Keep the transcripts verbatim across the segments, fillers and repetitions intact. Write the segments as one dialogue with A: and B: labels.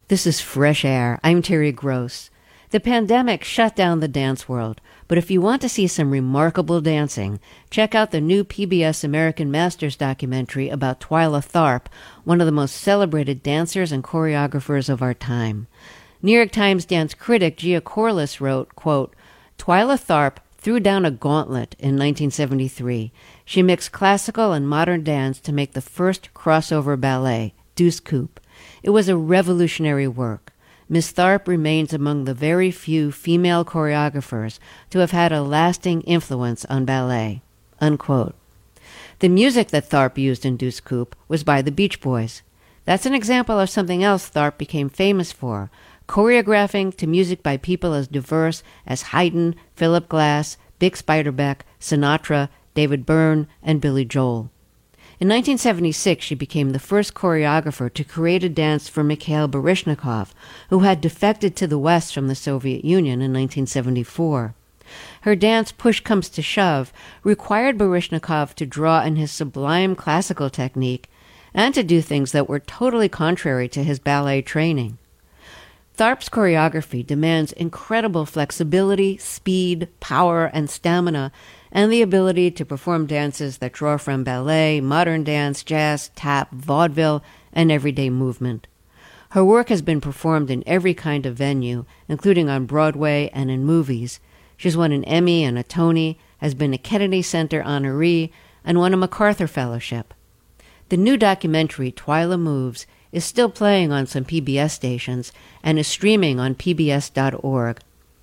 A: This is Fresh Air. I'm Terry Gross. The pandemic shut down the dance world, but if you want to see some remarkable dancing, check out the new P B S American Masters documentary about Twyla Tharp, one of the most celebrated dancers and choreographers of our time. New York Times dance critic Gia Corliss wrote, quote, Twyla Tharp threw down a gauntlet in nineteen seventy-three. She mixed classical and modern dance to make the first crossover ballet, Douce Coupe. It was a revolutionary work. Miss Tharp remains among the very few female choreographers to have had a lasting influence on ballet. Unquote. The music that Tharp used in Douce Coupe was by the Beach Boys. That's an example of something else Tharp became famous for, choreographing to music by people as diverse as Haydn, Philip Glass, Bix Beiderbecke, Sinatra, David Byrne, and Billy Joel. In nineteen seventy-six, she became the first choreographer to create a dance for Mikhail Baryshnikov, who had defected to the West from the Soviet Union in nineteen seventy-four. Her dance, Push Comes to Shove, required Baryshnikov to draw in his sublime classical technique and to do things that were totally contrary to his ballet training. Tharp's choreography demands incredible flexibility, speed, power, and stamina, and the ability to perform dances that draw from ballet, modern dance, jazz, tap, vaudeville, and everyday movement. Her work has been performed in every kind of venue, including on Broadway and in movies. She's won an Emmy and a Tony, has been a Kennedy Center honoree, and won a MacArthur Fellowship. The new documentary, Twyla Moves, is still playing on some P B S stations and is streaming on P B S dot org.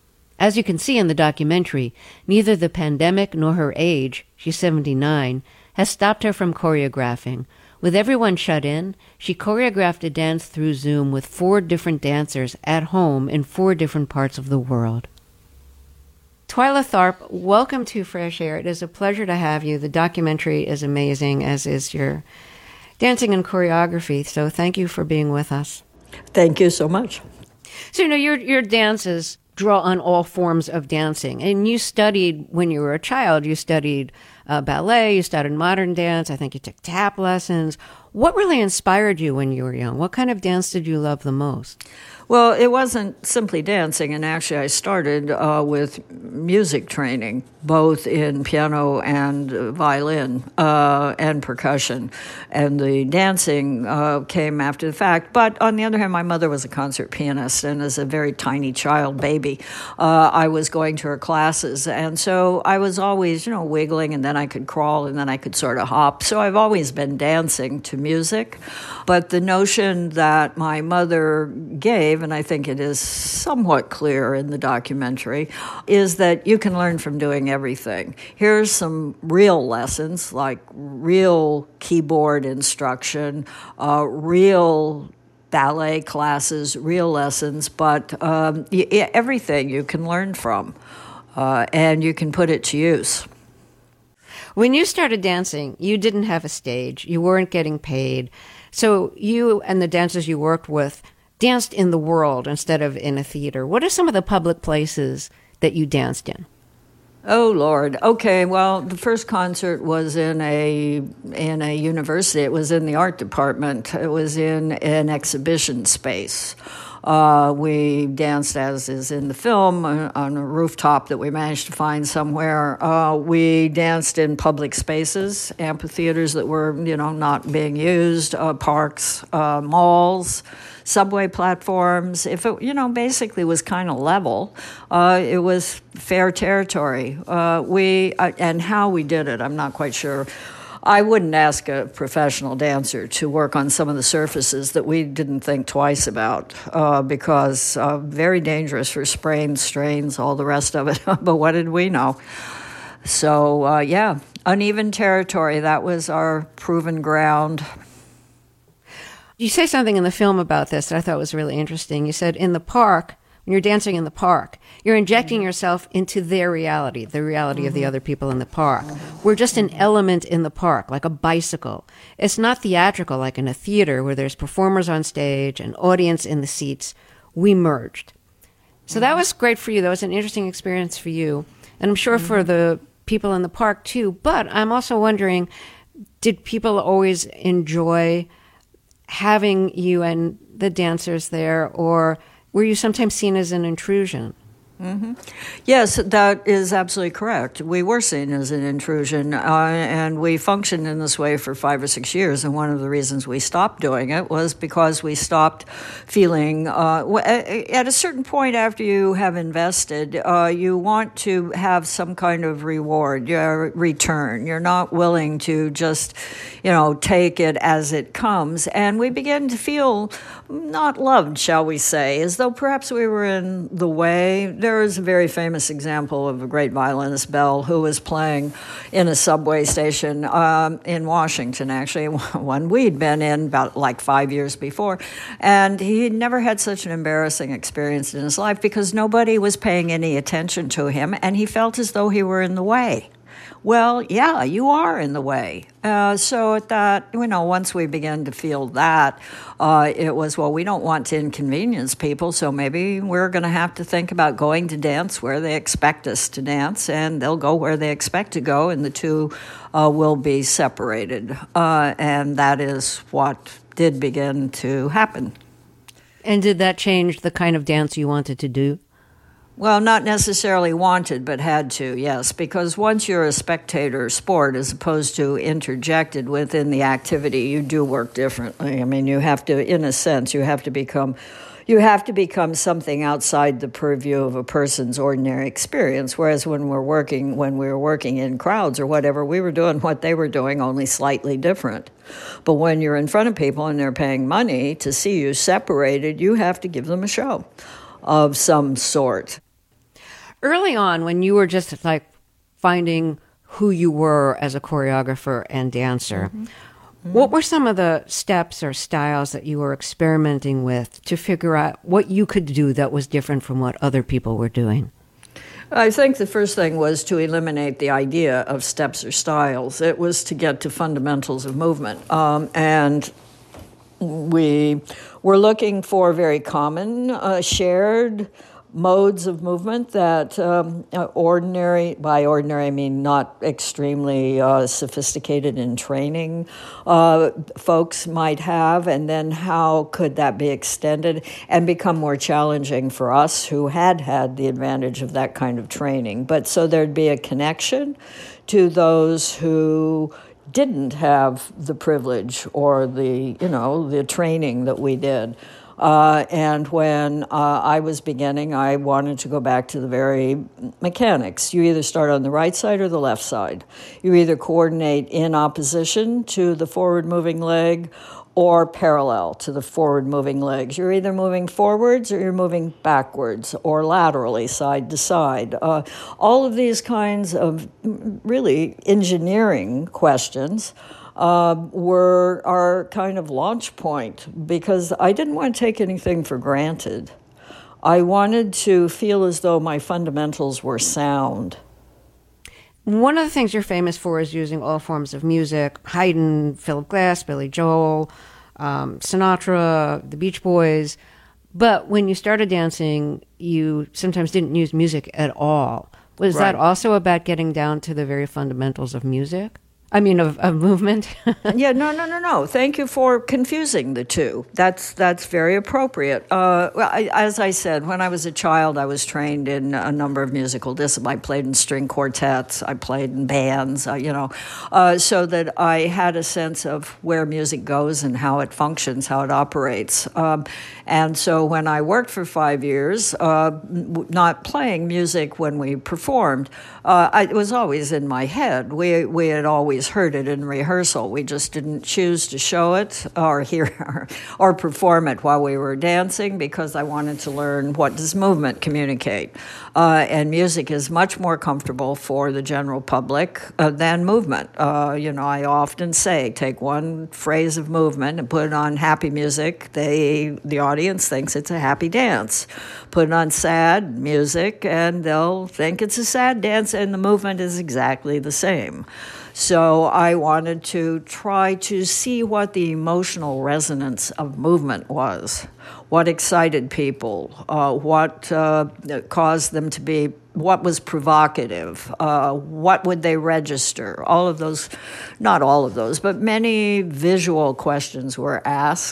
A: As you can see in the documentary, neither the pandemic nor her age, she's seventy-nine, has stopped her from choreographing. With everyone shut in, she choreographed a dance through Zoom with four different dancers at home in four different parts of the world. Twyla Tharp, welcome to Fresh Air. It is a pleasure to have you. The documentary is amazing, as is your dancing and choreography, so thank you for being with us.
B: Thank you so much.
A: So, you know, your your dances draw on all forms of dancing. And you studied, when you were a child, you studied uh, ballet, you studied modern dance, I think you took tap lessons. What really inspired you when you were young? What kind of dance did you love the most?
B: Well, it wasn't simply dancing, and actually I started uh, with music training, both in piano and uh, violin uh, and percussion. And the dancing uh, came after the fact. But on the other hand, my mother was a concert pianist, and as a very tiny child baby, uh, I was going to her classes. And so I was always, you know, wiggling, and then I could crawl, and then I could sort of hop. So I've always been dancing to music. But the notion that my mother gave, and I think it is somewhat clear in the documentary, is that you can learn from doing everything. Here's some real lessons, like real keyboard instruction, uh, real ballet classes, real lessons, but um, everything you can learn from, uh, and you can put it to use.
A: When you started dancing, you didn't have a stage. You weren't getting paid. So you and the dancers you worked with danced in the world instead of in a theater. What are some of the public places that you danced in?
B: Oh, Lord. Okay, well, the first concert was in a in a university. It was in the art department. It was in an exhibition space. Uh, we danced, as is in the film, uh, on a rooftop that we managed to find somewhere. Uh, we danced in public spaces, amphitheaters that were, you know, not being used, uh, parks, uh, malls, subway platforms. If it, you know, basically was kind of level, uh, it was fair territory. Uh, we uh, and how we did it, I'm not quite sure. I wouldn't ask a professional dancer to work on some of the surfaces that we didn't think twice about uh, because uh, very dangerous for sprains, strains, all the rest of it. But what did we know? So, uh, yeah, uneven territory. That was our proven ground.
A: You say something in the film about this that I thought was really interesting. You said in the park, when you're dancing in the park, you're injecting mm-hmm. yourself into their reality, the reality mm-hmm. of the other people in the park. Mm-hmm. We're just an element in the park, like a bicycle. It's not theatrical like in a theater where there's performers on stage and audience in the seats. We merged. So mm-hmm. that was great for you. That was an interesting experience for you. And I'm sure mm-hmm. for the people in the park too. But I'm also wondering, did people always enjoy having you and the dancers there, or were you sometimes seen as an intrusion?
B: Mm-hmm. Yes, that is absolutely correct. We were seen as an intrusion, uh, and we functioned in this way for five or six years. And one of the reasons we stopped doing it was because we stopped feeling, uh, at a certain point after you have invested, uh, you want to have some kind of reward, your return. You're not willing to just, you know, take it as it comes. And we began to feel not loved, shall we say, as though perhaps we were in the way. There is a very famous example of a great violinist, Bell, who was playing in a subway station um, in Washington, actually, one we'd been in about like five years before. And he never had such an embarrassing experience in his life because nobody was paying any attention to him, and he felt as though he were in the way. Well, yeah, you are in the way. Uh, so at that, you know, once we began to feel that, uh, it was, well, we don't want to inconvenience people, so maybe we're going to have to think about going to dance where they expect us to dance, and they'll go where they expect to go, and the two uh, will be separated. Uh, and that is what did begin to happen.
A: And did that change the kind of dance you wanted to do?
B: Well, not necessarily wanted, but had to, yes, because once you're a spectator sport as opposed to interjected within the activity, you do work differently. I mean, you have to, in a sense, you have to become, you have to become something outside the purview of a person's ordinary experience. Whereas when we're working, when we were working in crowds or whatever, we were doing what they were doing, only slightly different. But when you're in front of people and they're paying money to see you separated, you have to give them a show of some sort.
A: Early on, when you were just like finding who you were as a choreographer and dancer, mm-hmm. Mm-hmm. what were some of the steps or styles that you were experimenting with to figure out what you could do that was different from what other people were doing?
B: I think the first thing was to eliminate the idea of steps or styles. It was to get to fundamentals of movement. Um, and we were looking for very common, uh, shared modes of movement that um, ordinary, by ordinary I mean not extremely uh, sophisticated in training, uh, folks might have, and then how could that be extended and become more challenging for us who had had the advantage of that kind of training. But so there'd be a connection to those who didn't have the privilege or the, you know, the training that we did. Uh, and when uh, I was beginning, I wanted to go back to the very mechanics. You either start on the right side or the left side. You either coordinate in opposition to the forward-moving leg or parallel to the forward-moving legs. You're either moving forwards or you're moving backwards or laterally, side to side. Uh, all of these kinds of really engineering questions Uh, were our kind of launch point, because I didn't want to take anything for granted. I wanted to feel as though my fundamentals were sound.
A: One of the things you're famous for is using all forms of music: Haydn, Philip Glass, Billy Joel, um, Sinatra, the Beach Boys. But when you started dancing, you sometimes didn't use music at all. Was
B: Right.
A: that also about getting down to the very fundamentals of music? I mean, of, of movement?
B: Yeah, no, no, no, no. Thank you for confusing the two. That's that's very appropriate. Uh, well, I, as I said, when I was a child, I was trained in a number of musical disciplines. I played in string quartets. I played in bands. Uh, you know, uh, so that I had a sense of where music goes and how it functions, how it operates. Um, and so when I worked for five years, uh, not playing music when we performed, uh, I, it was always in my head. We we had always heard it in rehearsal. We just didn't choose to show it or hear or perform it while we were dancing, because I wanted to learn, what does movement communicate? Uh, and music is much more comfortable for the general public uh, than movement. Uh, you know, I often say, take one phrase of movement and put it on happy music. They, the audience thinks it's a happy dance. Put it on sad music and they'll think it's a sad dance, and the movement is exactly the same. So I wanted to try to see what the emotional resonance of movement was, what excited people, uh, what uh, caused them to be, what was provocative, uh, what would they register, all of those, not all of those, but many visual questions were asked.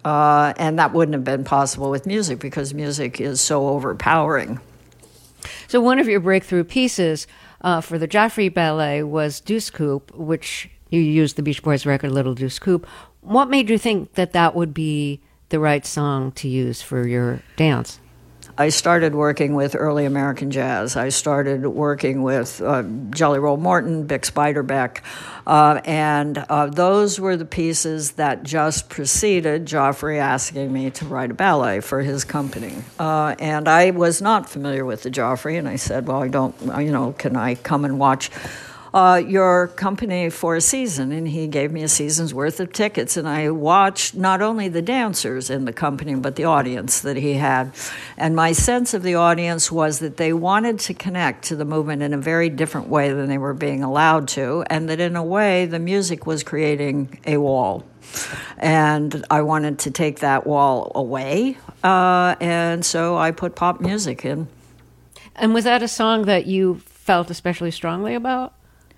B: Uh, and that wouldn't have been possible with music because music is so overpowering.
A: So one of your breakthrough pieces uh, for the Joffrey Ballet was Deuce Coupe, which you used the Beach Boys record Little Deuce Coupe. What made you think that that would be the right song to use for your dance?
B: I started working with early American jazz. I started working with uh, Jelly Roll Morton, Bix Beiderbecke, uh, and uh, those were the pieces that just preceded Joffrey asking me to write a ballet for his company. Uh, and I was not familiar with the Joffrey, and I said, well, I don't, you know, can I come and watch Uh, your company for a season? And he gave me a season's worth of tickets, and I watched not only the dancers in the company, but the audience that he had. And my sense of the audience was that they wanted to connect to the movement in a very different way than they were being allowed to, and that in a way the music was creating a wall. And I wanted to take that wall away, uh, and so I put pop music in.
A: And was that a song that you felt especially strongly about?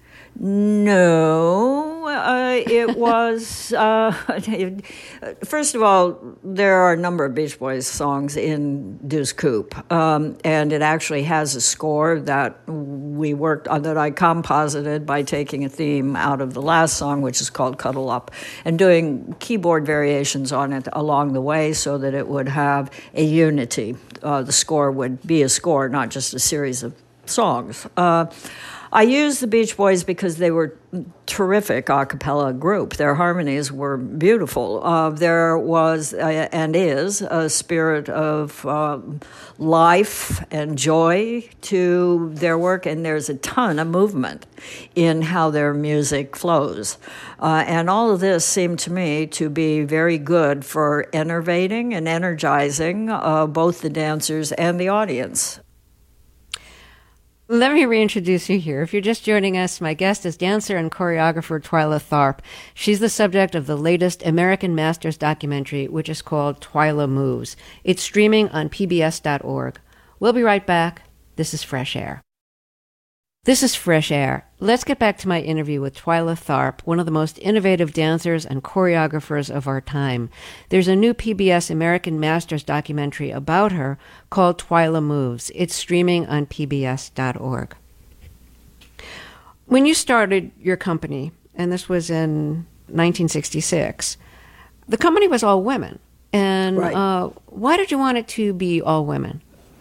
B: No, uh, it was, uh, first of all, there are a number of Beach Boys songs in Deuce Coupe, um, and it actually has a score that we worked on, that I composited by taking a theme out of the last song, which is called Cuddle Up, and doing keyboard variations on it along the way so that it would have a unity. Uh, the score would be a score, not just a series of songs. Uh, I used the Beach Boys because they were terrific a cappella group. Their harmonies were beautiful. Uh, there was uh, and is a spirit of uh, life and joy to their work, and there's a ton of movement in how their music flows. Uh, and all of this seemed to me to be very good for enervating and energizing uh, both the dancers and the audience.
A: Let me reintroduce you here. If you're just joining us, my guest is dancer and choreographer Twyla Tharp. She's the subject of the latest American Masters documentary, which is called Twyla Moves. It's streaming on P B S dot org. We'll be right back. This is Fresh Air. This is Fresh Air. Let's get back to my interview with Twyla Tharp, one of the most innovative dancers and choreographers of our time. There's a new P B S American Masters documentary about her called Twyla Moves. It's streaming on P B S dot org. When you started your company, and this was in nineteen sixty-six, the company was all women. And
B: right.
A: uh, why did you want it to be all women?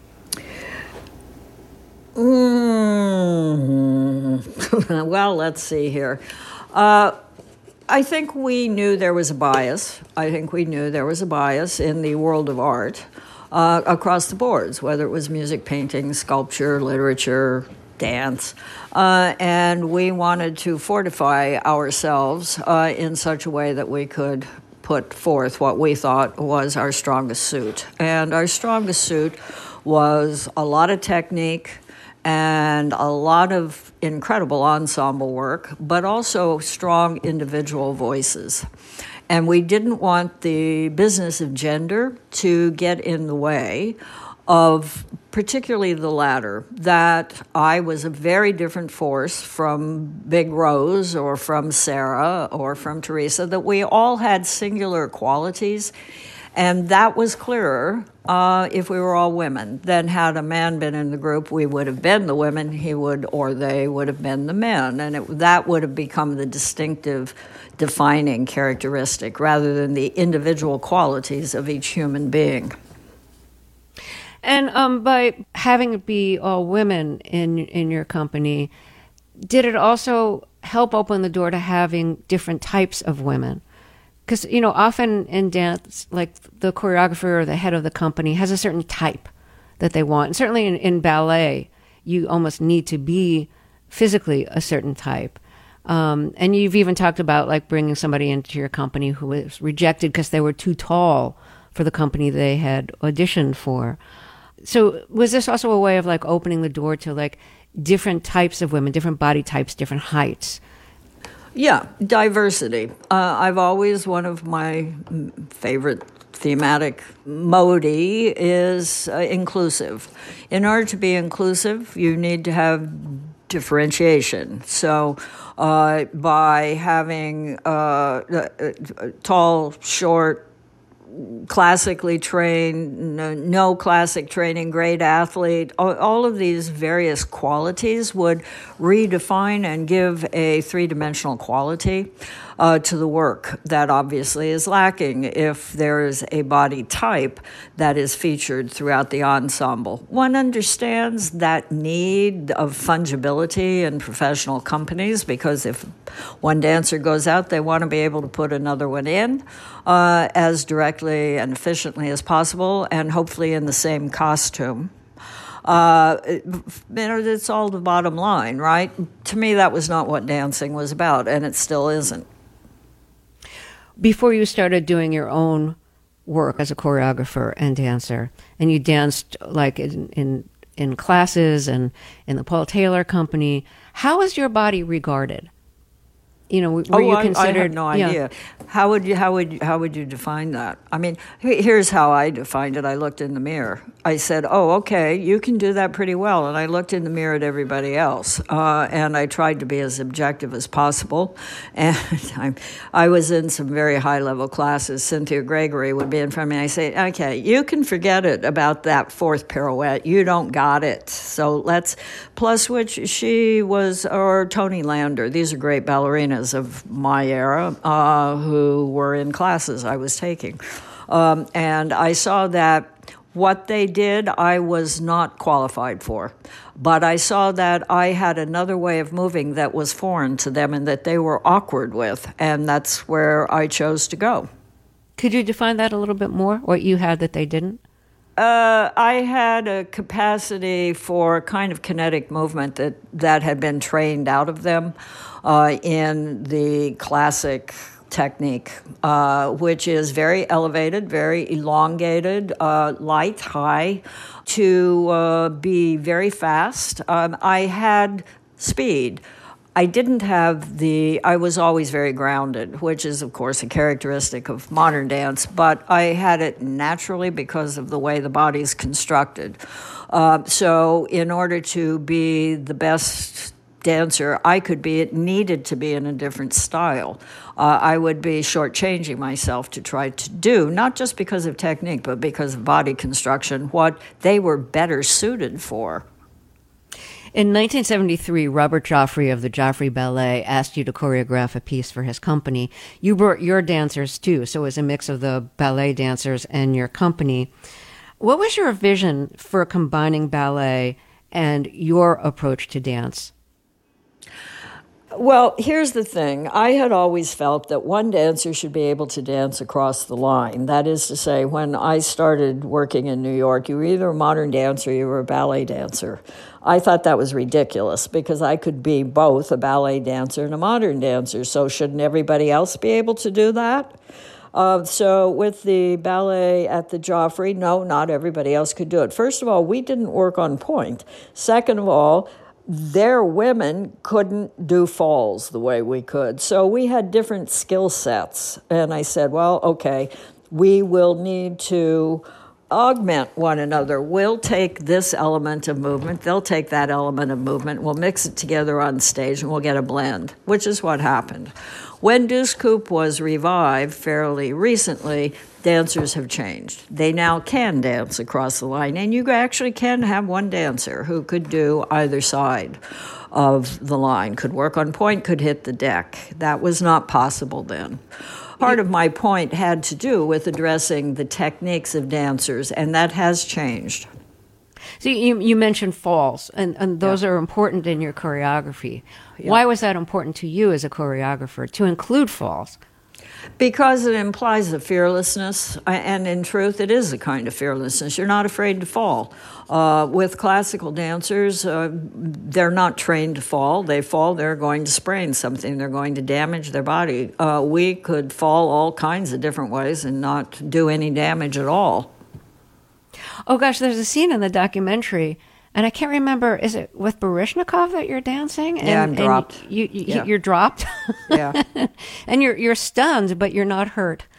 B: Mm. Well, let's see here. Uh, I think we knew there was a bias. I think we knew there was a bias in the world of art uh, across the boards, whether it was music, painting, sculpture, literature, dance. Uh, and we wanted to fortify ourselves uh, in such a way that we could put forth what we thought was our strongest suit. And our strongest suit was a lot of technique, and a lot of incredible ensemble work, but also strong individual voices. And we didn't want the business of gender to get in the way of particularly the latter, that I was a very different force from Big Rose or from Sarah or from Teresa, that we all had singular qualities. And that was clearer uh, if we were all women. Then had a man been in the group, we would have been the women, he would, or they would have been the men. And it, that would have become the distinctive, defining characteristic rather than the individual qualities of each human being.
A: And um, by having it be all women in in your company, did it also help open the door to having different types of women? Because, you know, often in dance, like the choreographer or the head of the company has a certain type that they want. And certainly in, in ballet, you almost need to be physically a certain type. Um, and you've even talked about like bringing somebody into your company who was rejected because they were too tall for the company they had auditioned for. So was this also a way of like opening the door to like different types of women, different body types, different heights?
B: Yeah, diversity. Uh, I've always, one of my favorite thematic modi is uh, inclusive. In order to be inclusive, you need to have differentiation. So uh, by having uh, uh, tall, short, classically trained, no, no classic training, great athlete, all, all of these various qualities would redefine and give a three-dimensional quality uh, to the work that obviously is lacking if there's a body type that is featured throughout the ensemble. One understands that need of fungibility in professional companies because if one dancer goes out, they want to be able to put another one in uh, as directly and efficiently as possible and hopefully in the same costume. Uh, you know, it's all the bottom line, right? To me, that was not what dancing was about, and it still isn't.
A: Before you started doing your own work as a choreographer and dancer, and you danced like in in, in classes and in the Paul Taylor Company, how was your body regarded? You know, were
B: oh,
A: you
B: I,
A: considered?
B: I have no idea.
A: Yeah.
B: How would you how would how would you define that? I mean, here's how I defined it. I looked in the mirror. I said, "Oh, okay, you can do that pretty well." And I looked in the mirror at everybody else, uh, and I tried to be as objective as possible. And I, I was in some very high level classes. Cynthia Gregory would be in front of me. I say, "Okay, you can forget it about that fourth pirouette. You don't got it. So let's." Plus, which she was, or Toni Lander. These are great ballerinas of my era uh, who were in classes I was taking. Um, and I saw that what they did, I was not qualified for. But I saw that I had another way of moving that was foreign to them and that they were awkward with. And that's where I chose to go.
A: Could you define that a little bit more, what you had that they didn't?
B: Uh, I had a capacity for kind of kinetic movement that, that had been trained out of them uh, in the classic technique, uh, which is very elevated, very elongated, uh, light, high, to uh, be very fast. Um, I had speed. I didn't have the, I was always very grounded, which is, of course, a characteristic of modern dance, but I had it naturally because of the way the body is constructed. Uh, so in order to be the best dancer I could be, it needed to be in a different style. Uh, I would be shortchanging myself to try to do, not just because of technique, but because of body construction, what they were better suited for.
A: In nineteen seventy-three, Robert Joffrey of the Joffrey Ballet asked you to choreograph a piece for his company. You brought your dancers, too, so it was a mix of the ballet dancers and your company. What was your vision for combining ballet and your approach to dance?
B: Well, here's the thing. I had always felt that one dancer should be able to dance across the line. That is to say, when I started working in New York, you were either a modern dancer or you were a ballet dancer. I thought that was ridiculous because I could be both a ballet dancer and a modern dancer. So shouldn't everybody else be able to do that? Uh, so with the ballet at the Joffrey, no, not everybody else could do it. First of all, we didn't work on point. Second of all, their women couldn't do falls the way we could. So we had different skill sets. And I said, well, okay, we will need to augment one another. We'll take this element of movement, they'll take that element of movement, we'll mix it together on stage and we'll get a blend, which is what happened. When Douce Coupe was revived fairly recently, dancers have changed. They now can dance across the line, and you actually can have one dancer who could do either side of the line, could work on point, could hit the deck. That was not possible then. Part of my point had to do with addressing the techniques of dancers, and that has changed.
A: So you you mentioned falls, and, and those yeah. are important in your choreography. Yeah. Why was that important to you as a choreographer, to include falls?
B: Because it implies a fearlessness, and in truth, it is a kind of fearlessness. You're not afraid to fall. Uh, with classical dancers, uh, they're not trained to fall. They fall, they're going to sprain something. They're going to damage their body. Uh, we could fall all kinds of different ways and not do any damage at all.
A: Oh, gosh, there's a scene in the documentary, and I can't remember, is it with Baryshnikov that you're dancing? And,
B: yeah, I'm dropped.
A: You, you,
B: yeah.
A: You're dropped?
B: Yeah.
A: And you're you're stunned, but you're not hurt.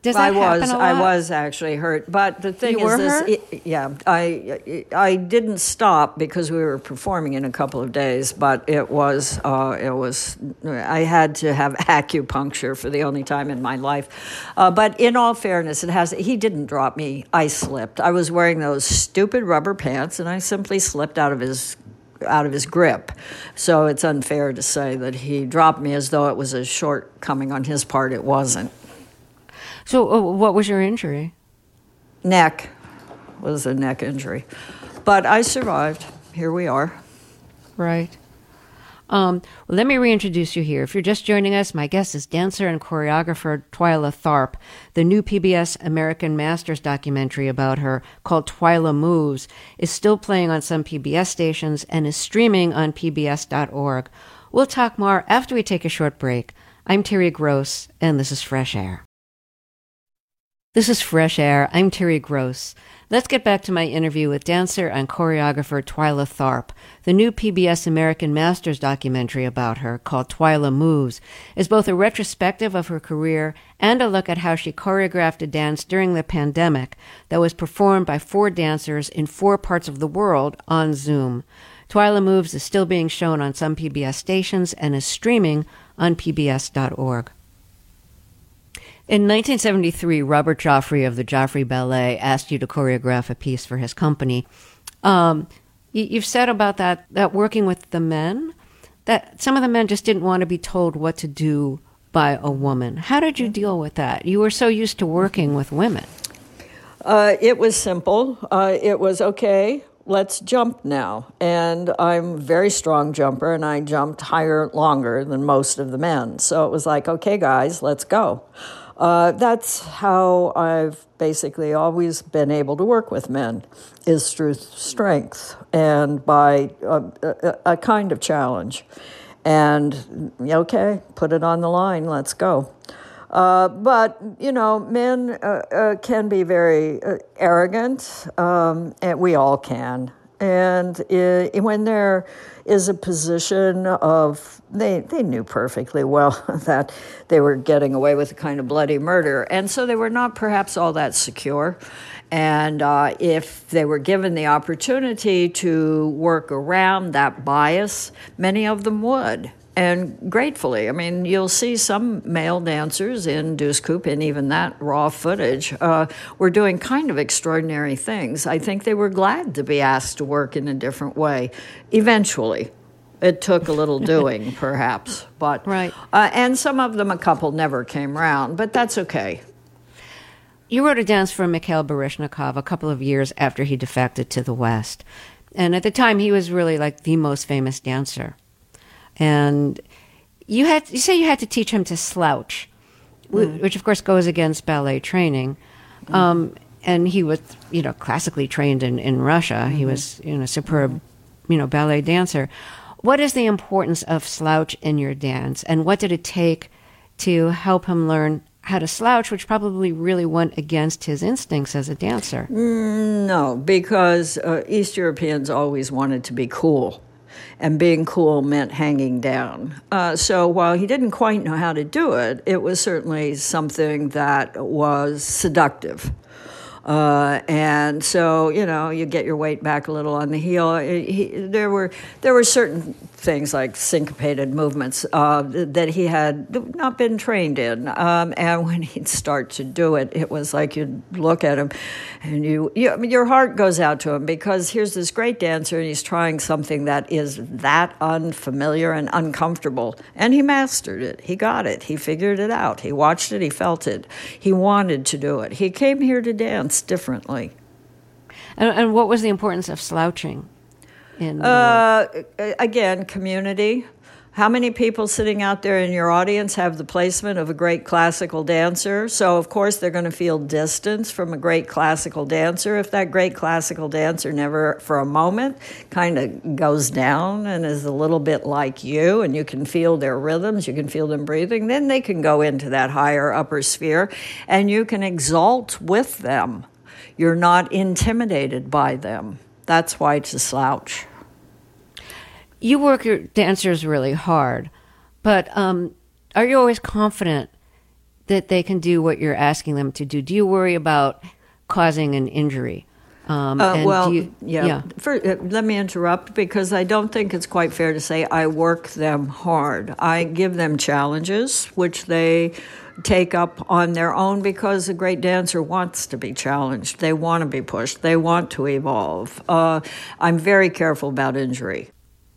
A: Does that
B: I was,
A: happen a lot?
B: I was actually hurt, but the thing
A: You
B: is,
A: were
B: this,
A: hurt?
B: it- yeah, I, I didn't stop because we were performing in a couple of days, but it was, uh, it was, I had to have acupuncture for the only time in my life. Uh, but in all fairness, it has. He didn't drop me. I slipped. I was wearing those stupid rubber pants, and I simply slipped out of his out of his grip. So it's unfair to say that he dropped me as though it was a shortcoming on his part. It wasn't.
A: So, uh, what was your injury?
B: Neck was a neck injury. But I survived. Here we are.
A: Right. Um, well, let me reintroduce you here. If you're just joining us, my guest is dancer and choreographer Twyla Tharp. The new P B S American Masters documentary about her, called Twyla Moves, is still playing on some P B S stations and is streaming on P B S dot org. We'll talk more after we take a short break. I'm Terry Gross, and this is Fresh Air. This is Fresh Air. I'm Terry Gross. Let's get back to my interview with dancer and choreographer Twyla Tharp. The new P B S American Masters documentary about her, called Twyla Moves, is both a retrospective of her career and a look at how she choreographed a dance during the pandemic that was performed by four dancers in four parts of the world on Zoom. Twyla Moves is still being shown on some P B S stations and is streaming on P B S dot org. In nineteen seventy-three, Robert Joffrey of the Joffrey Ballet asked you to choreograph a piece for his company. Um, you, you've said about that, that working with the men, that some of the men just didn't want to be told what to do by a woman. How did you deal with that? You were so used to working with women.
B: Uh, it was simple. Uh, it was, okay, let's jump now. And I'm a very strong jumper, and I jumped higher, longer than most of the men. So it was like, okay, guys, let's go. Uh, that's how I've basically always been able to work with men, is through strength and by a, a, a kind of challenge. And, okay, put it on the line, let's go. Uh, but, you know, men uh, uh, can be very uh, arrogant, um, and we all can. And uh, when there is a position of, they, they knew perfectly well that they were getting away with a kind of bloody murder. And so they were not perhaps all that secure. And uh, if they were given the opportunity to work around that bias, many of them would. And gratefully, I mean, you'll see some male dancers in Deuce Coupe, and even that raw footage, uh, were doing kind of extraordinary things. I think they were glad to be asked to work in a different way. Eventually, it took a little doing, perhaps. But
A: right.
B: Uh, and some of them, a couple, never came round, but that's okay.
A: You wrote a dance for Mikhail Baryshnikov a couple of years after he defected to the West. And at the time, he was really like the most famous dancer. And you had you say you had to teach him to slouch, mm. which of course goes against ballet training. Mm. Um, and he was, you know, classically trained in, in Russia. Mm-hmm. He was, you know, a superb, you know, ballet dancer. What is the importance of slouch in your dance, and what did it take to help him learn how to slouch, which probably really went against his instincts as a dancer?
B: Mm, no, because uh, East Europeans always wanted to be cool. And being cool meant hanging down. Uh, so while he didn't quite know how to do it, it was certainly something that was seductive. Uh, and so, you know, you get your weight back a little on the heel. He, there were there were certain things like syncopated movements uh, that he had not been trained in. Um, and when he'd start to do it, it was like you'd look at him and you, you I mean, your heart goes out to him, because here's this great dancer and he's trying something that is that unfamiliar and uncomfortable. And he mastered it. He got it. He figured it out. He watched it. He felt it. He wanted to do it. He came here to dance differently.
A: And, and what was the importance of slouching in the
B: uh, again, community. How many people sitting out there in your audience have the placement of a great classical dancer? So, of course, they're going to feel distance from a great classical dancer. If that great classical dancer never, for a moment, kind of goes down and is a little bit like you, and you can feel their rhythms, you can feel them breathing, then they can go into that higher upper sphere, and you can exalt with them. You're not intimidated by them. That's why it's a slouch.
A: You work your dancers really hard, but um, are you always confident that they can do what you're asking them to do? Do you worry about causing an injury? Um,
B: uh,
A: and
B: well,
A: do you,
B: yeah.
A: yeah.
B: For, uh, let me interrupt because I don't think it's quite fair to say I work them hard. I give them challenges, which they take up on their own because a great dancer wants to be challenged. They want to be pushed. They want to evolve. Uh, I'm very careful about injury.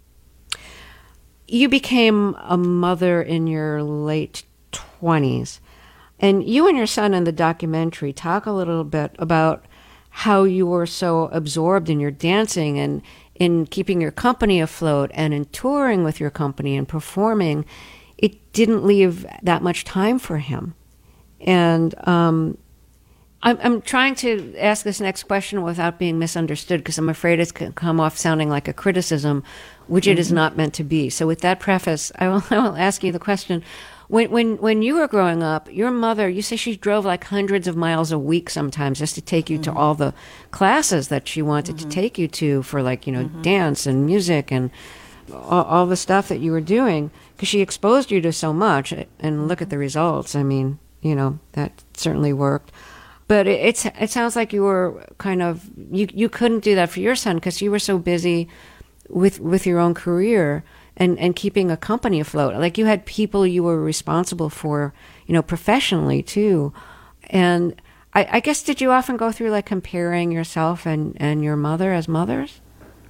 A: You became a mother in your late twenties, and you and your son in the documentary talk a little bit about how you were so absorbed in your dancing and in keeping your company afloat and in touring with your company and performing. It didn't leave that much time for him. And um, I'm, I'm trying to ask this next question without being misunderstood because I'm afraid it's going to come off sounding like a criticism, which mm-hmm. it is not meant to be. So with that preface, I will, I will ask you the question. When, when when you were growing up, your mother, you say she drove like hundreds of miles a week sometimes just to take you mm-hmm. to all the classes that she wanted mm-hmm. to take you to for like, you know, mm-hmm. dance and music and all, all the stuff that you were doing because she exposed you to so much. And look at the results. I mean, you know, that certainly worked. But it, it's it sounds like you were kind of, you, you couldn't do that for your son because you were so busy with with your own career. And, and keeping a company afloat. Like you had people you were responsible for, you know, professionally too. And I, I guess, did you often go through like comparing yourself and, and your mother as mothers?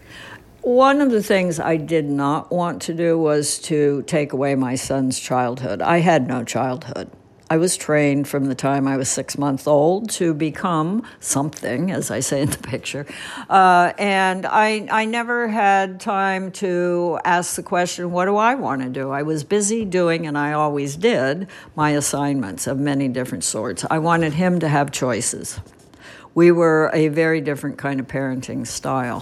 B: One of the things I did not want to do was to take away my son's childhood. I had no childhood. I was trained from the time I was six months old to become something, as I say in the picture. Uh, and I, I never had time to ask the question, what do I want to do? I was busy doing, and I always did, my assignments of many different sorts. I wanted him to have choices. We were a very different kind of parenting style.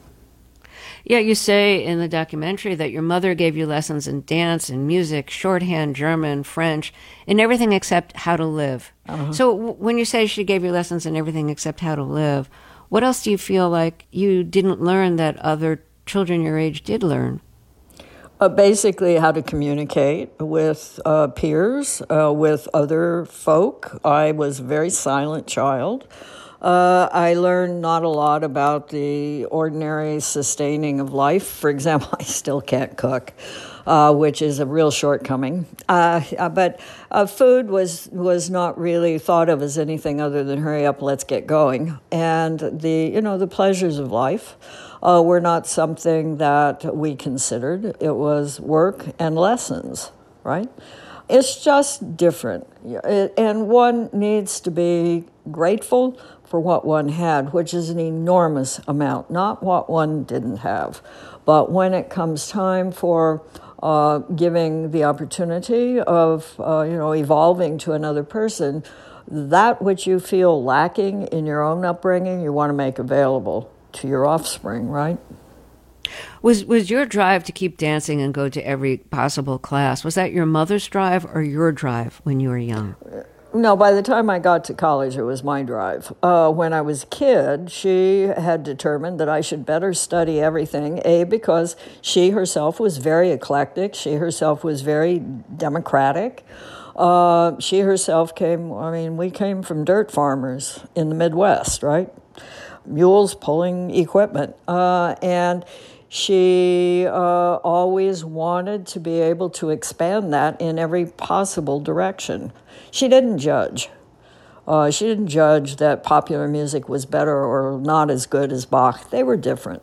A: Yeah, you say in the documentary that your mother gave you lessons in dance and music, shorthand, German, French, and everything except how to live. Uh-huh. So w- when you say she gave you lessons in everything except how to live, what else do you feel like you didn't learn that other children your age did learn?
B: Uh, basically, how to communicate with uh, peers, uh, with other folk. I was a very silent child. Uh, I learned not a lot about the ordinary sustaining of life. For example, I still can't cook, uh, which is a real shortcoming. Uh, but uh, food was was not really thought of as anything other than hurry up, let's get going. And the you know the pleasures of life uh, were not something that we considered. It was work and lessons, right? It's just different, and one needs to be grateful for what one had, which is an enormous amount, not what one didn't have. But when it comes time for uh, giving the opportunity of, uh, you know, evolving to another person, that which you feel lacking in your own upbringing, you want to make available to your offspring, right?
A: Was was your drive to keep dancing and go to every possible class, was that your mother's drive or your drive when you were young?
B: No, by the time I got to college, it was my drive. Uh, when I was a kid, she had determined that I should better study everything, A, because she herself was very eclectic. She herself was very democratic. Uh, she herself came, I mean, we came from dirt farmers in the Midwest, right? Mules pulling equipment. Uh, and she uh, always wanted to be able to expand that in every possible direction. She didn't judge. Uh, she didn't judge that popular music was better or not as good as Bach. They were different.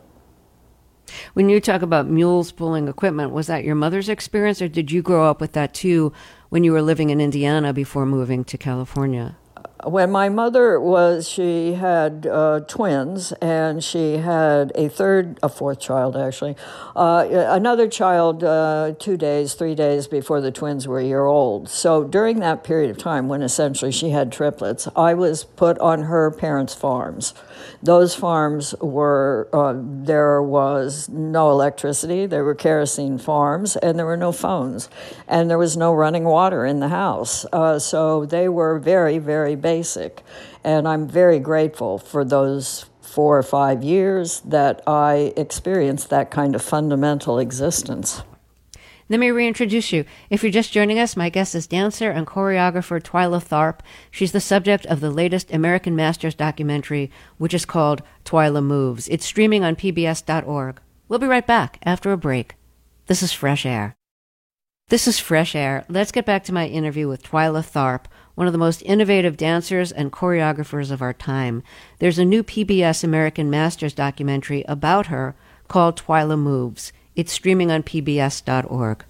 A: When you talk about mules pulling equipment, was that your mother's experience, or did you grow up with that too when you were living in Indiana before moving to California?
B: When my mother was, she had uh, twins, and she had a third, a fourth child, actually. Uh, another child uh, two days, three days before the twins were a year old. So during that period of time, when essentially she had triplets, I was put on her parents' farms. Those farms were, uh, there was no electricity, there were kerosene farms, and there were no phones, and there was no running water in the house. Uh, so they were very, very basic. And I'm very grateful for those four or five years that I experienced that kind of fundamental existence.
A: Let me reintroduce you. If you're just joining us, my guest is dancer and choreographer Twyla Tharp. She's the subject of the latest American Masters documentary, which is called Twyla Moves. It's streaming on P B S dot org. We'll be right back after a break. This is Fresh Air. This is Fresh Air. Let's get back to my interview with Twyla Tharp, one of the most innovative dancers and choreographers of our time. There's a new P B S American Masters documentary about her called Twyla Moves. It's streaming on P B S dot org.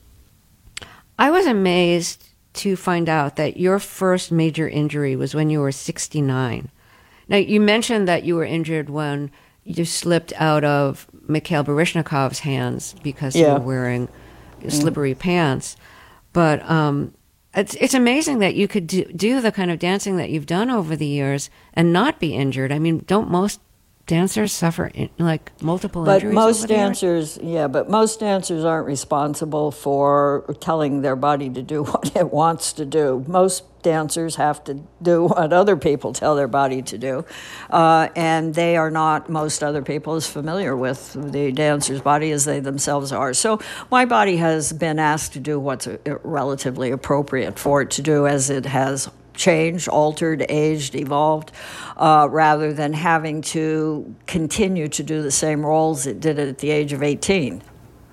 A: I was amazed to find out that your first major injury was when you were sixty-nine. Now, you mentioned that you were injured when you slipped out of Mikhail Baryshnikov's hands because
B: yeah.
A: you were wearing slippery mm. pants. But um, it's it's amazing that you could do, do the kind of dancing that you've done over the years and not be injured. I mean, don't most dancers suffer in, like multiple
B: but
A: injuries?
B: But most
A: over
B: dancers, yeah, but most dancers aren't responsible for telling their body to do what it wants to do. Most dancers have to do what other people tell their body to do, uh, and they are not, most other people, as familiar with the dancer's body as they themselves are. So my body has been asked to do what's relatively appropriate for it to do as it has changed, altered, aged, evolved, uh, rather than having to continue to do the same roles it did at the age of eighteen.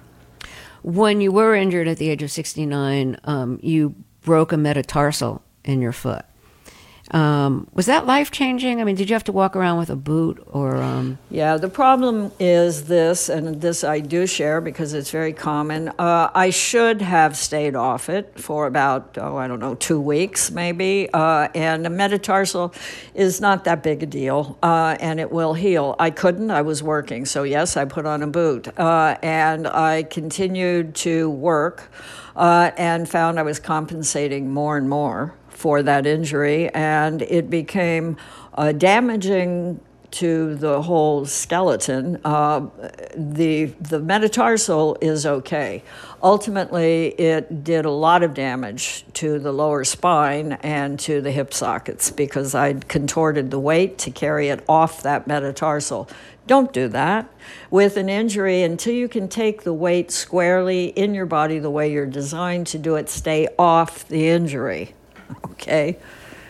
A: When you were injured at the age of sixty-nine, um, you broke a metatarsal in your foot. Um, was that life-changing? I mean, did you have to walk around with a boot or... Um...
B: Yeah, the problem is this, and this I do share because it's very common. Uh, I should have stayed off it for about, oh, I don't know, two weeks maybe, uh, and a metatarsal is not that big a deal, uh, and it will heal. I couldn't. I was working, so yes, I put on a boot, uh, and I continued to work uh, and found I was compensating more and more for that injury, and it became uh, damaging to the whole skeleton. Uh, the the metatarsal is okay. Ultimately, it did a lot of damage to the lower spine and to the hip sockets because I'd contorted the weight to carry it off that metatarsal. Don't do that. With an injury, until you can take the weight squarely in your body the way you're designed to do it, stay off the injury. Okay.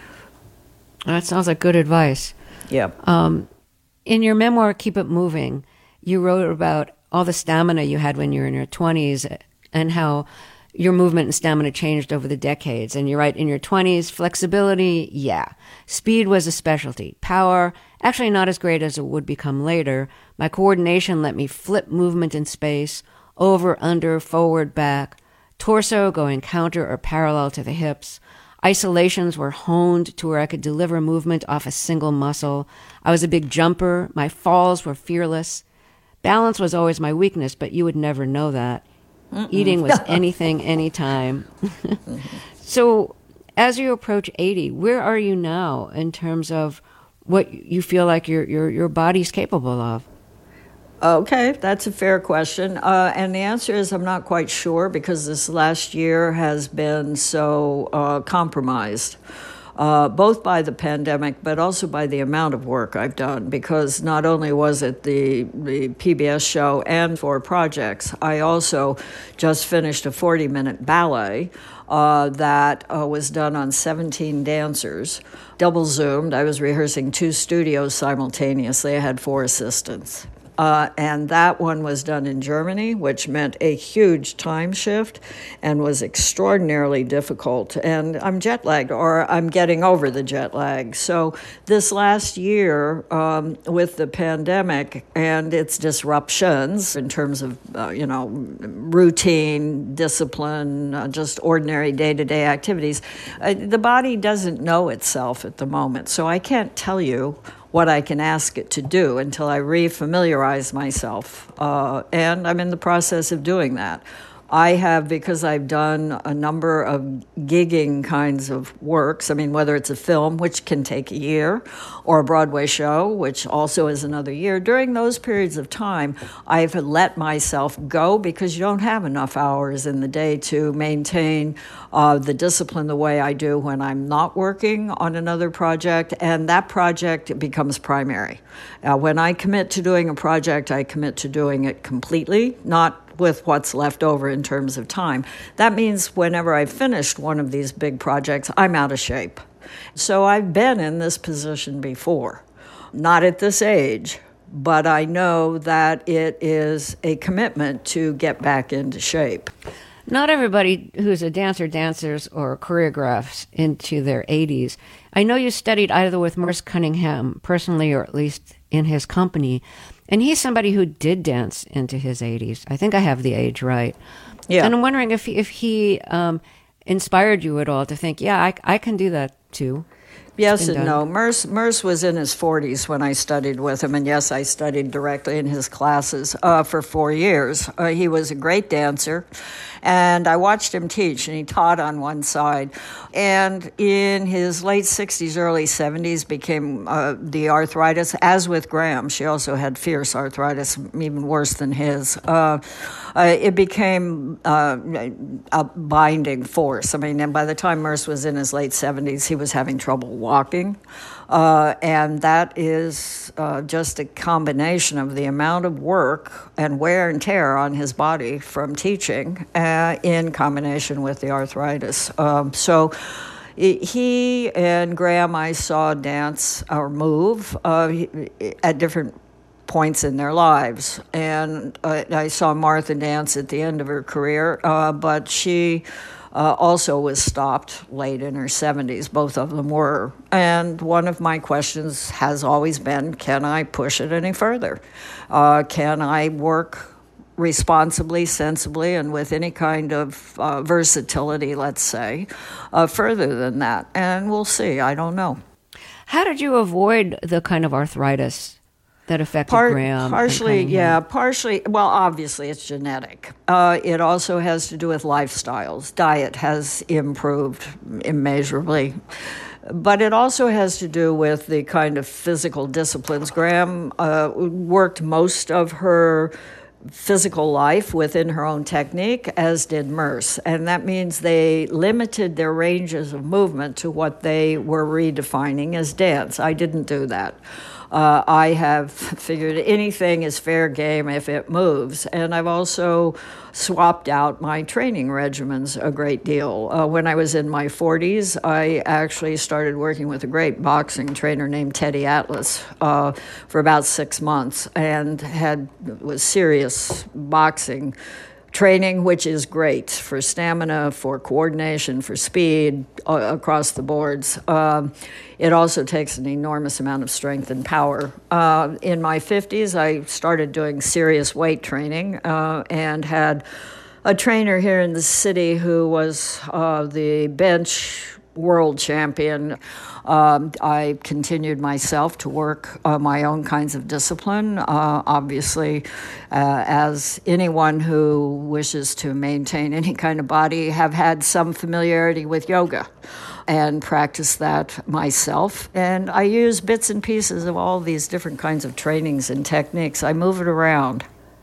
A: That sounds like good advice.
B: Yeah.
A: Um, in your memoir, Keep It Moving, you wrote about all the stamina you had when you were in your twenties and how your movement and stamina changed over the decades. And you write, in your twenties, flexibility, yeah. Speed was a specialty. Power, actually not as great as it would become later. My coordination let me flip movement in space, over, under, forward, back. Torso going counter or parallel to the hips. Isolations were honed to where I could deliver movement off a single muscle. I was a big jumper. My falls were fearless. Balance was always my weakness, but you would never know that. Mm-mm. Eating was anything, anytime. So as you approach eighty, where are you now in terms of what you feel like your your, your body's capable of?
B: Okay, that's a fair question. Uh, and the answer is I'm not quite sure because this last year has been so uh, compromised, uh, both by the pandemic, but also by the amount of work I've done. Because not only was it the, the P B S show and four projects, I also just finished a forty-minute ballet uh, that uh, was done on seventeen dancers, double Zoomed. I was rehearsing two studios simultaneously. I had four assistants. Uh, and that one was done in Germany, which meant a huge time shift and was extraordinarily difficult. And I'm jet lagged, or I'm getting over the jet lag. So this last year, um, with the pandemic and its disruptions in terms of, uh, you know, routine, discipline, uh, just ordinary day-to-day activities, uh, the body doesn't know itself at the moment. So I can't tell you what I can ask it to do until I re-familiarize myself. Uh, and I'm in the process of doing that. I have, because I've done a number of gigging kinds of works, I mean, whether it's a film, which can take a year, or a Broadway show, which also is another year, during those periods of time, I've let myself go because you don't have enough hours in the day to maintain uh, the discipline the way I do when I'm not working on another project, and that project becomes primary. Uh, when I commit to doing a project, I commit to doing it completely, not with what's left over in terms of time. That means whenever I've finished one of these big projects, I'm out of shape. So I've been in this position before, not at this age, but I know that it is a commitment to get back into shape.
A: Not everybody who's a dancer dancers or choreographs into their eighties. I know you studied either with Merce Cunningham personally or at least in his company, and he's somebody who did dance into his eighties. I think I have the age right.
B: Yeah.
A: And I'm wondering if, if he um, inspired you at all to think, yeah, I, I can do that too.
B: Yes and no. Merce, Merce was in his forties when I studied with him, and yes, I studied directly in his classes uh, for four years. Uh, he was a great dancer, and I watched him teach, and he taught on one side. And in his late sixties, early seventies, became uh, the arthritis, as with Graham. She also had fierce arthritis, even worse than his. Uh, uh, it became uh, a binding force. I mean, and by the time Merce was in his late seventies, he was having trouble walking. Uh, and that is uh, just a combination of the amount of work and wear and tear on his body from teaching uh, in combination with the arthritis. Um, so he and Graham I saw dance or move uh, at different points in their lives. And uh, I saw Martha dance at the end of her career, uh, but she uh, also was stopped late in her seventies. Both of them were. And one of my questions has always been, can I push it any further? Uh, can I work responsibly, sensibly, and with any kind of uh, versatility, let's say, uh, further than that? And we'll see. I don't know.
A: How did you avoid the kind of arthritis that affected
B: Part,
A: Graham?
B: Partially, yeah, partially. Well, obviously, it's genetic. Uh, it also has to do with lifestyles. Diet has improved immeasurably. But it also has to do with the kind of physical disciplines. Graham uh, worked most of her physical life within her own technique, as did Merce. And that means they limited their ranges of movement to what they were redefining as dance. I didn't do that. Uh, I have figured anything is fair game if it moves. And I've also swapped out my training regimens a great deal. Uh, when I was in my forties, I actually started working with a great boxing trainer named Teddy Atlas uh, for about six months and had was serious boxing training, which is great for stamina, for coordination, for speed, uh, across the boards. Um, it also takes an enormous amount of strength and power. Uh, in my fifties, I started doing serious weight training uh, and had a trainer here in the city who was uh, the bench world champion. Um, I continued myself to work uh, my own kinds of discipline. Uh, obviously, uh, as anyone who wishes to maintain any kind of body, have had some familiarity with yoga and practice that myself. And I use bits and pieces of all these different kinds of trainings and techniques. I move it around.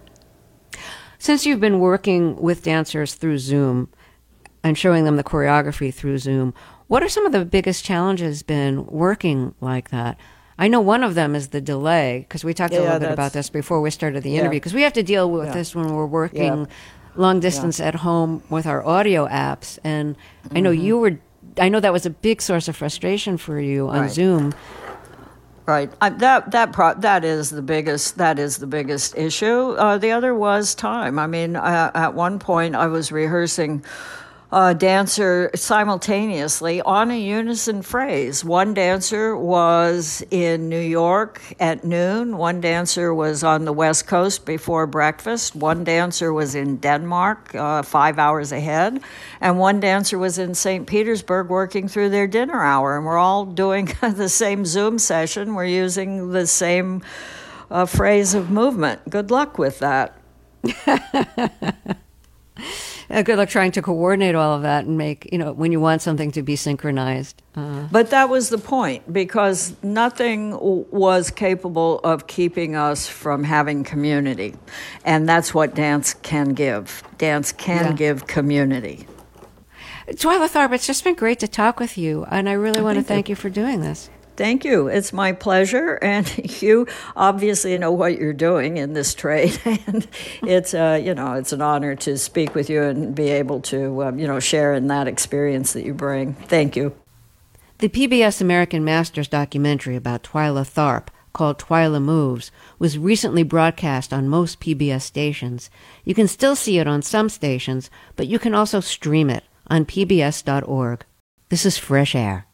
A: Since you've been working with dancers through Zoom and showing them the choreography through Zoom, what are some of the biggest challenges been working like that? I know one of them is the delay, because we talked yeah, a little bit about this before we started the interview, because yeah. we have to deal with yeah. this when we're working yeah. long distance yeah. at home with our audio apps. And mm-hmm. I know you were, I know that was a big source of frustration for you on
B: right.
A: Zoom.
B: Right. I, that that pro, that is the biggest that is the biggest issue. Uh, the other was time. I mean, uh, at one point I was rehearsing a dancer simultaneously on a unison phrase. One dancer was in New York at noon. One dancer was on the West Coast before breakfast. One dancer was in Denmark, uh, five hours ahead. And one dancer was in Saint Petersburg working through their dinner hour. And we're all doing the same Zoom session. We're using the same uh, phrase of movement. Good luck with that.
A: Uh, good luck trying to coordinate all of that and make, you know, when you want something to be synchronized. Uh.
B: But that was the point, because nothing w- was capable of keeping us from having community. And that's what dance can give. Dance can yeah. give community.
A: Twyla Tharp, it's just been great to talk with you, and I really want to thank you for doing this.
B: Thank you. It's my pleasure. And you obviously know what you're doing in this trade. And it's, uh, you know, it's an honor to speak with you and be able to, um, you know, share in that experience that you bring. Thank you.
A: The P B S American Masters documentary about Twyla Tharp, called Twyla Moves, was recently broadcast on most P B S stations. You can still see it on some stations, but you can also stream it on P B S dot org. This is Fresh Air.